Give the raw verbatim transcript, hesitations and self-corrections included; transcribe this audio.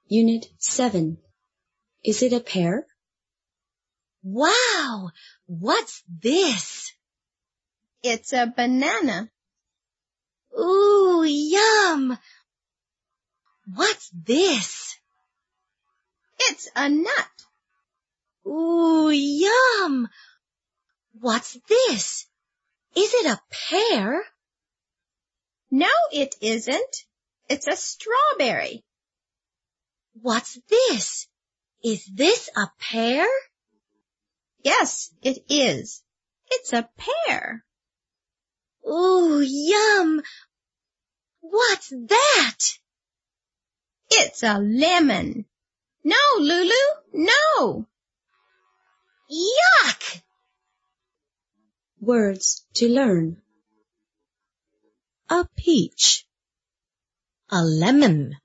Unit seven. Is it a pear? Wow! What's this? It's a banana. Ooh, yum! What's this? It's a nut. Ooh, yum! What's this? Is it a pear? No, it isn't. It's a strawberry. What's this? Is this a pear? Yes, it is. It's a pear. Ooh, yum! What's that? It's a lemon. No, Lulu, no. Yuck! Words to learn. A peach. A lemon.